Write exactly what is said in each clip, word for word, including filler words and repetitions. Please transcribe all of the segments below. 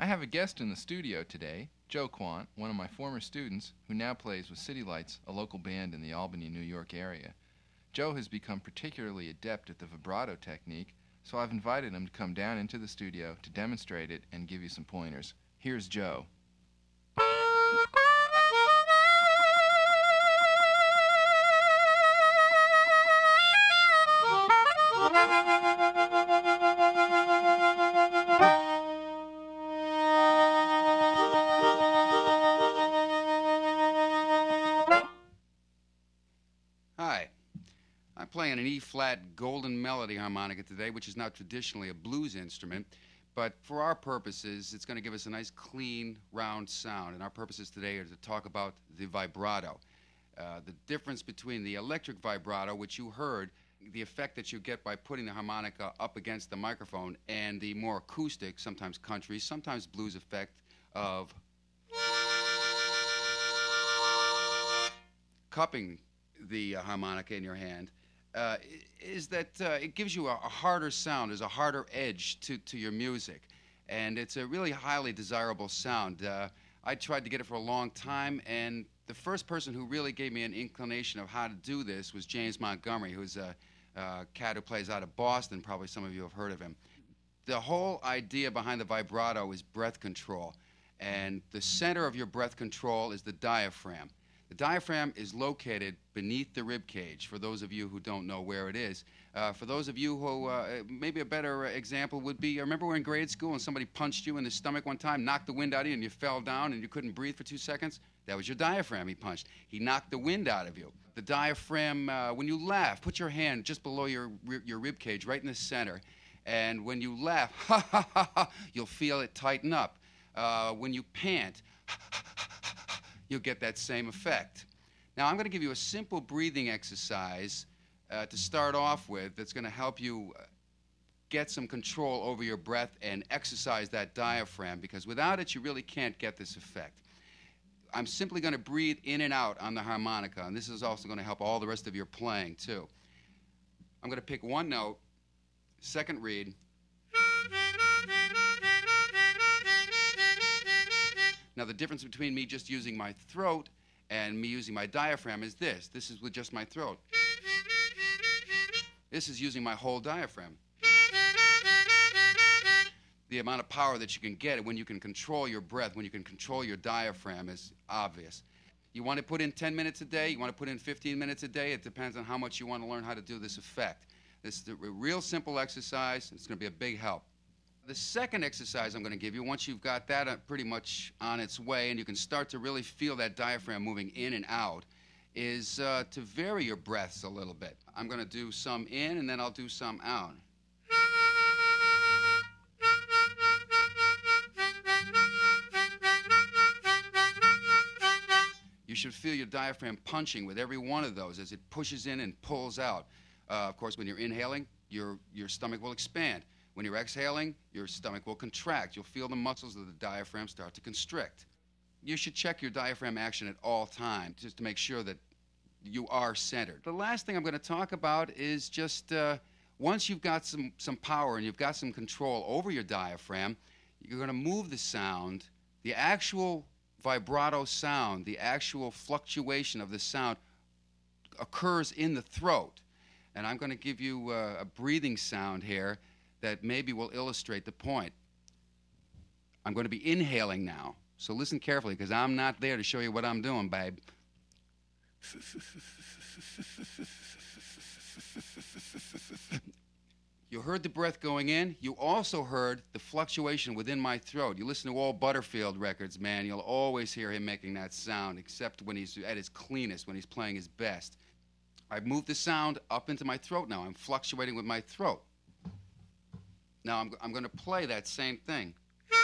I have a guest in the studio today, Joe Quant, one of my former students who now plays with City Lights, a local band in the Albany, New York area. Joe has become particularly adept at the vibrato technique, so I've invited him to come down into the studio to demonstrate it and give you some pointers. Here's Joe. Hi, I'm playing an E-flat golden melody harmonica today, which is not traditionally a blues instrument, but for our purposes, it's going to give us a nice, clean, round sound. And our purposes today are to talk about the vibrato. Uh, the difference between the electric vibrato, which you heard, the effect that you get by putting the harmonica up against the microphone, and the more acoustic, sometimes country, sometimes blues effect of cupping the uh, harmonica in your hand, uh, is that uh, it gives you a, a harder sound. There's a harder edge to, to your music, and it's a really highly desirable sound. Uh, I tried to get it for a long time, and the first person who really gave me an inclination of how to do this was James Montgomery, who's a, a cat who plays out of Boston. Probably some of you have heard of him. The whole idea behind the vibrato is breath control, and the center of your breath control is the diaphragm. The diaphragm is located beneath the rib cage, for those of you who don't know where it is. Uh, for those of you who, uh, maybe a better example would be, remember we were in grade school and somebody punched you in the stomach one time, knocked the wind out of you, and you fell down and you couldn't breathe for two seconds? That was your diaphragm he punched. He knocked the wind out of you. The diaphragm, uh, when you laugh, put your hand just below your, your rib cage, right in the center. And when you laugh, ha, ha, ha, ha, you'll feel it tighten up. Uh, when you pant, you'll get that same effect. Now, I'm going to give you a simple breathing exercise uh, to start off with that's going to help you uh, get some control over your breath and exercise that diaphragm, because without it, you really can't get this effect. I'm simply going to breathe in and out on the harmonica, and this is also going to help all the rest of your playing, too. I'm going to pick one note, second reed. Now, the difference between me just using my throat and me using my diaphragm is this. This is with just my throat. This is using my whole diaphragm. The amount of power that you can get when you can control your breath, when you can control your diaphragm, is obvious. You want to put in ten minutes a day, you want to put in fifteen minutes a day, it depends on how much you want to learn how to do this effect. This is a real simple exercise. It's going to be a big help. The second exercise I'm going to give you, once you've got that pretty much on its way and you can start to really feel that diaphragm moving in and out, is uh, to vary your breaths a little bit. I'm going to do some in and then I'll do some out. You should feel your diaphragm punching with every one of those as it pushes in and pulls out. Uh, of course, when you're inhaling, your, your stomach will expand. When you're exhaling, your stomach will contract. You'll feel the muscles of the diaphragm start to constrict. You should check your diaphragm action at all times just to make sure that you are centered. The last thing I'm going to talk about is just uh, once you've got some, some power and you've got some control over your diaphragm, you're going to move the sound, the actual vibrato sound, the actual fluctuation of the sound occurs in the throat. And I'm going to give you uh, a breathing sound here that maybe will illustrate the point. I'm going to be inhaling now, so listen carefully, because I'm not there to show you what I'm doing, babe. You heard the breath going in. You also heard the fluctuation within my throat. You listen to all Butterfield records, man, you'll always hear him making that sound, except when he's at his cleanest, when he's playing his best. I've moved the sound up into my throat now. I'm fluctuating with my throat. Now I'm, I'm going to play that same thing.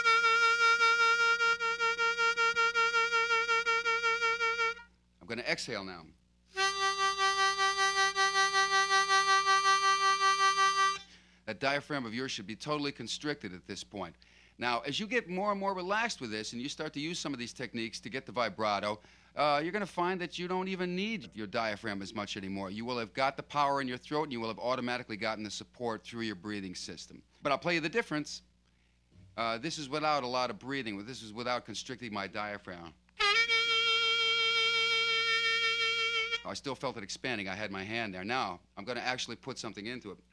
I'm going to exhale now. That diaphragm of yours should be totally constricted at this point. Now, as you get more and more relaxed with this and you start to use some of these techniques to get the vibrato, uh, you're going to find that you don't even need your diaphragm as much anymore. You will have got the power in your throat and you will have automatically gotten the support through your breathing system. But I'll play you the difference. Uh, this is without a lot of breathing. This is without constricting my diaphragm. I still felt it expanding. I had my hand there. Now, I'm going to actually put something into it.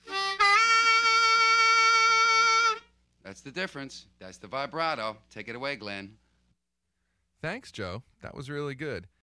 That's the difference. That's the vibrato. Take it away, Glenn. Thanks, Joe. That was really good.